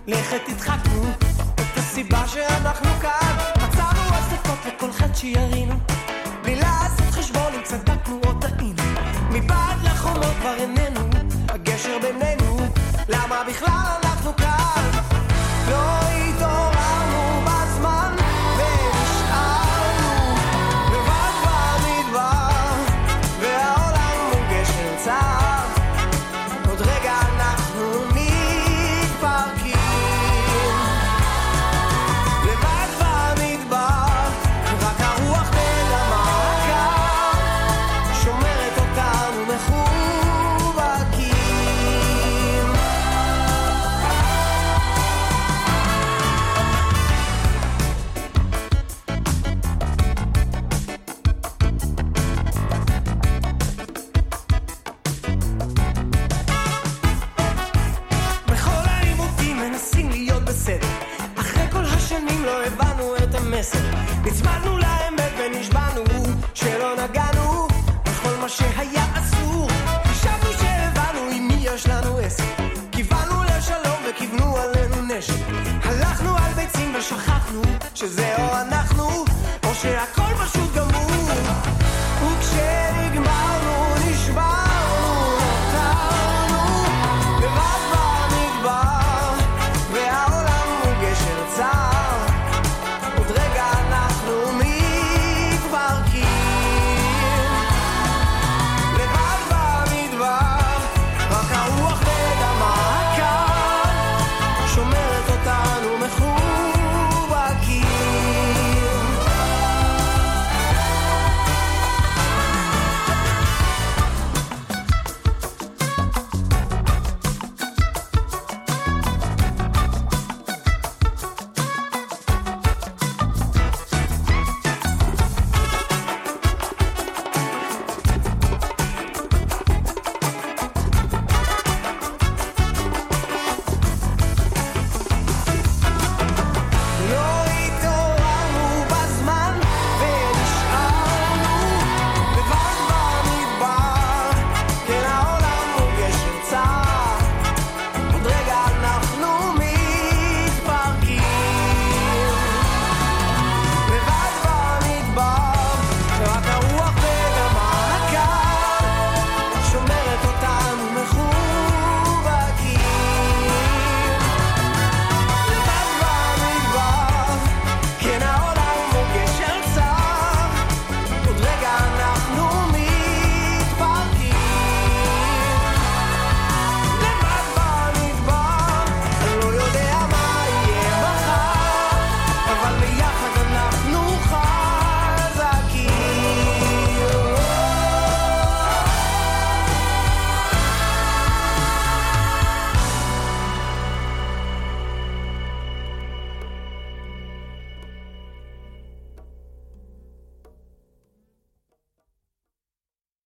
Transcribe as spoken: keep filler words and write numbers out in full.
לכת תדחקנו את הסיבה שאנחנו כאן, מצאנו אספות לכל חד שירינו, בלי לעשות חשבון אם צדקנו או טעינו, מבעד לחומות כבר איננו הגשר בינינו, למה בכלל אנחנו כאן? לא התעוררנו בזמן ונשארנו לבד במדבר, והעולם הוא גשר צר, עוד רגע אנחנו מתפרקים לבד במדבר, רק הרוח בין המעקר שומרת אותנו מחובקים. בכל העימותים מנסים להיות בסדר, אחרי כל השנים לא הבנו את המסר, נצמדנו לאמת ונשבענו שלא נגענו בכל מה שהיה אסור, חשבנו שהבנו עם מי יש לנו עסק, כיוונו לשלום וכיוונו עלינו נשק, הלכנו על ביצים ושכחנו שזה עוד